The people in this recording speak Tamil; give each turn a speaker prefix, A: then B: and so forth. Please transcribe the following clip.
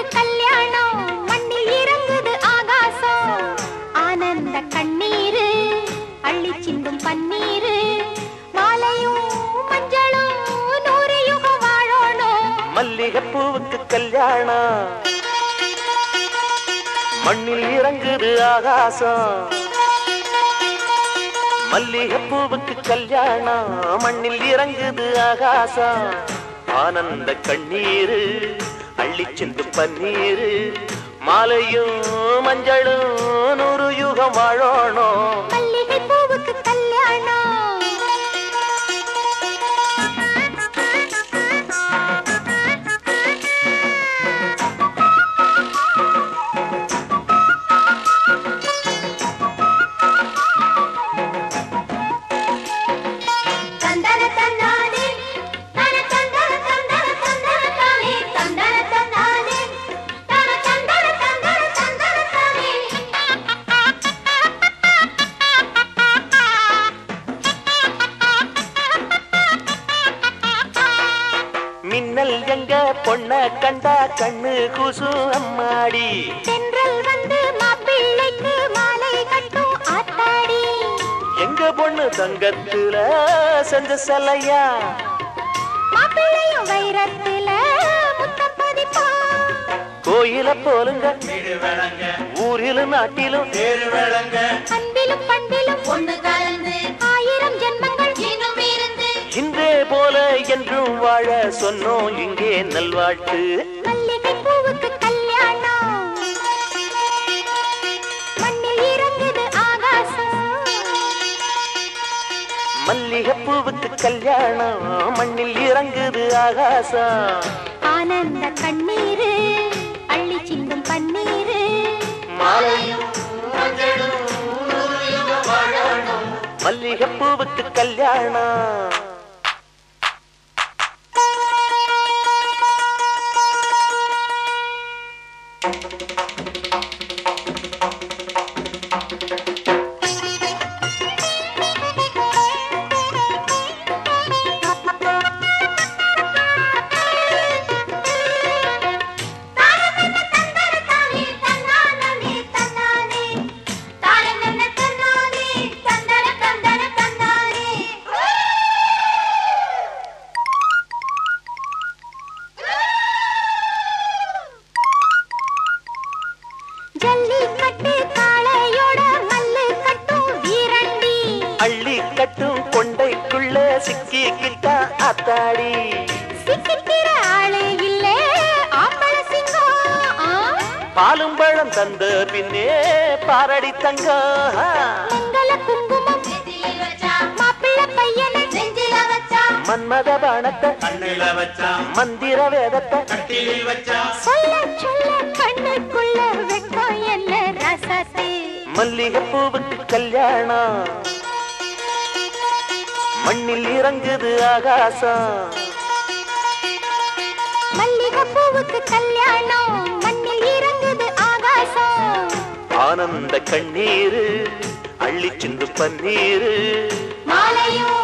A: பூவுக்கு கல்யாணம் மண்ணில் இறங்குது ஆகாசம் ஆனந்த கண்ணீரு அள்ளி சிந்தும் பன்னீரு மாலையும் மஞ்சளும் 100 யுகம் வாழணும்
B: மல்லிகை பூவுக்கு கல்யாணம் மண்ணில் இறங்குது ஆகாசம் மல்லிகை பூவுக்கு கல்யாணம் மண்ணில் இறங்குது ஆகாசம் ஆனந்த கண்ணீரு அள்ளி சென்று பன்னீரு மாலையும் மஞ்சளும் 100 யுகம் வாழணும்
A: மல்லிகை பூவுக்கு கல்யாணம்
B: மின்னல் எங்க பொண்ண கண்டா கண்ணு கூசு அம்மாடி
A: தென்றல் வந்து மாப்பிள்ளைக்கு மாலை கட்டும் ஆத்தாடி
B: எங்க பொண்ணு தங்கத்துல செஞ்ச சலையா
A: மாப்பிள்ளையும் வைரத்துல முத்தம் பதிப்பான்
B: கோயில போலுங்க ஊரிலும் நாட்டிலும்
A: அன்பிலும் பண்பிலும் ஒண்ணு கலந்து 1000 ஜென்மங்கள் இன்னும் இருந்து
B: இன்றே போல என்றும் வாழ சொன்னோம் இங்கே நல்வாழ்த்து
A: மல்லிகை பூவுக்கு கல்யாணம் மண்ணில் இறங்குது ஆகாசம்
B: மல்லிகை பூவுக்கு கல்யாணம் மண்ணில் இறங்குது ஆகாசம்
A: ஆனந்த கண்ணீரு அள்ளி சிந்தும் பன்னீரு
B: மாலையும் மஞ்சளும் 100 யுகம் வாழணும் மல்லிகை பூவுக்கு கல்யாணம்
A: ஜல்லிக்கட்டு காளையோட மல்லு கட்டும் வீரண்டி
B: அள்ளி கட்டும் கொண்டைக்குள்ள சிக்கிக்கிட்டா அத்தாடி
A: சிக்கிக்கிற ஆளே இல்லே ஆம்பள சிங்கம்
B: பாலும் பழம் தந்த பின்னே பாரடி தங்கம்
A: மங்கள குங்குமம் மாப்பிள்ளை பையனை நெஞ்சில வச்சா
B: மன்மத பானத்தை
C: கண்ணில வச்சா
B: மந்திர வேதத்தை
C: கட்டிலில் வச்சா
A: சொல்ல சொல்ல கண்ணுக்குள்ள வெட்கம் என்ன ரசத்தே
B: மல்லிகை பூவுக்கு கல்யாணம் மண்ணில் இறங்குது ஆகாசம்
A: மல்லிகை பூவுக்கு கல்யாணம் மண்ணில் இறங்குது ஆகாசம்
B: ஆனந்த கண்ணீரு அள்ளி சிந்து பன்னீரு
A: மாலையும்